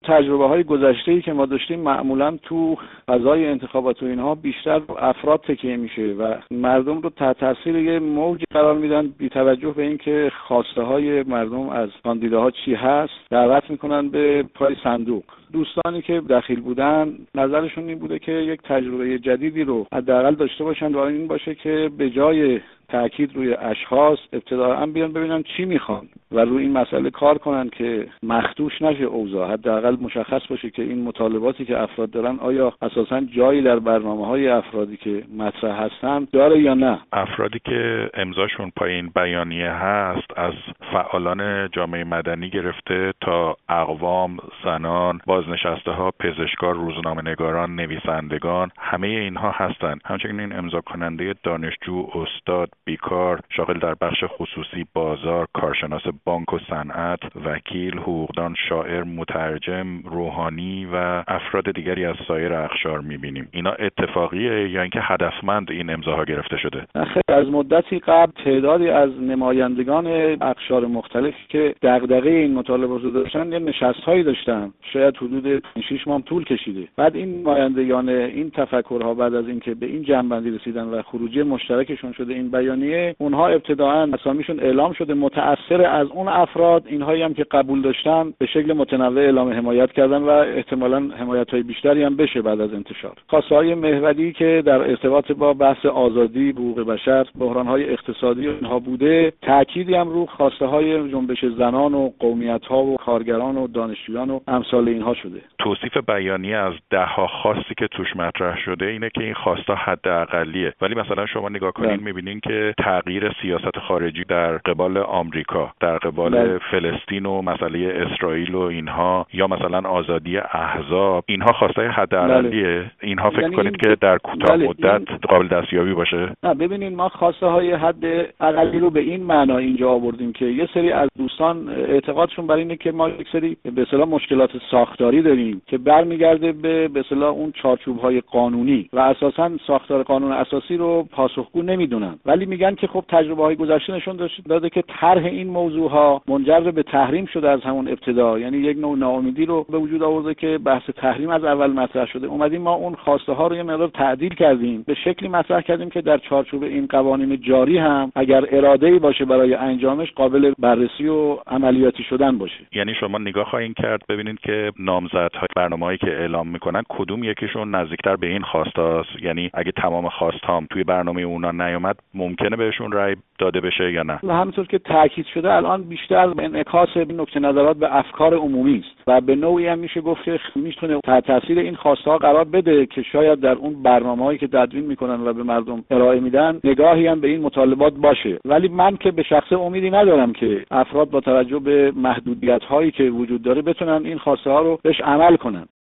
تجربه‌های گذشته‌ای که ما داشتیم معمولاً تو فضای انتخابات و اینها بیشتر افراد تکیه میشه و مردم رو تحت تاثیر یه موجی قرار میدن بی توجه به اینکه خواسته‌های مردم از کاندیداها چی هست دعوت میکنن به پای صندوق. دوستانی که دخیل بودن نظرشون این بوده که یک تجربه جدیدی رو حداقل داشته باشن و این باشه که به جای تأکید روی اشخاص ابتداءً بیان ببینن چی میخوان و روی این مسئله کار کنن که مخدوش نشه اوضاع، حداقل مشخص باشه که این مطالباتی که افراد دارن آیا اساساً جایی در برنامه‌های افرادی که مطرح هستن داره یا نه. افرادی که امضاشون پای این بیانیه هست از فعالان جامعه مدنی گرفته تا اقوام، زنان، بازنشسته‌ها، پزشکان، روزنامه‌نگاران، نویسندگان، همه اینها هستن. همچنین این امضا کننده دانشجو، استاد، بیکار، شاغل در بخش خصوصی، بازار، کارشناس بانک و صنعت، وکیل، حقوقدان، شاعر، مترجم، روحانی و افراد دیگری از سایر اقشار می‌بینیم. اینا اتفاقیه یا اینکه هدفمند این امضاها گرفته شده؟ از مدتی قبل تعدادی از نمایندگان اقشار مختلف که دغدغه این مطالبات رو داشتن یه نشست‌هایی داشتن، شاید حدود 6 ماه طول کشیده. بعد این نمایندگان این تفکرها بعد از اینکه به این جنبندی رسیدن و خروجی مشترکشون شده این بیانیه، اونها ابتداءً اسامیشون اعلام شده، متأثر از اون افراد اینهایی هم که قبول داشتن به شکل متنوع اعلام حمایت کردن و احتمالاً حمایت‌های بیشتری هم بشه بعد از انتشار. خواسته‌های محوری که در ارتباط با بحث آزادی، حقوق بشر، بحران‌های اقتصادی اینها بوده، تأکیدی هم رو خواسته‌های جنبش زنان و قومیت‌ها و کارگران و دانشجویان و امثال اینها شده. توصیف بیانیه از 10 خواستی که توش مطرح شده اینه که این خواستا حداقلیه، ولی مثلا شما نگاه کنین می‌بینین که تغییر سیاست خارجی در قبال آمریکا، در قبال فلسطین و مسئله اسرائیل و اینها، یا مثلا آزادی احزاب، اینها خواستای حداقلیه. اینها فکر کنید که در کوتاه مدت قابل دستیابی باشه؟ نه، ببینید ما خواسته‌های حداقلی رو به این معنا اینجا آوردیم که یه سری از دوستان اعتقادشون بر اینه که ما یک سری به اصطلاح مشکلات ساختاری داریم که برمیگرده به اصطلاح اون چارچوب‌های قانونی و اساساً ساختار قانون اساسی رو پاسخگو نمیدونن، ولی میگن که خب تجربه‌های گذشته نشون داده که طرح این موضوعها منجر به تحریم شده از همون ابتدا، یعنی یک نوع ناامیدی رو به وجود آورده که بحث تحریم از اول مطرح شده. اومدیم ما اون خواسته ها رو یه مقدار تعدیل کردیم، به شکلی مطرح کردیم که در چارچوب این قوانین جاری هم اگر اراده‌ای باشه برای انجامش قابل بررسی و عملیاتی شدن باشه. یعنی شما نگاه خواهید کرد ببینید که نامزدهای برنامه‌ای که اعلام میکنن کدوم یکیشون نزدیکتر به این خواستاست، یعنی اگه تمام خواستهام توی برنامه اونا نیامد ممکنه بهشون رأی داده بشه یا نه؟ و همونطور که تاکید شده الان بیشتر انعکاس نکته نظرات به افکار عمومی است و به نوعی هم میشه گفت که میتونه تحت تاثیر این خواسته ها قرار بده که شاید در اون برنامه‌هایی که تدوین میکنن و به مردم ارائه میدن نگاهی هم به این مطالبات باشه. ولی من که به شخصه امیدی ندارم که افراد با توجه به محدودیت‌هایی که وجود داره بتونن این خواسته ها رو بهش عمل کنن.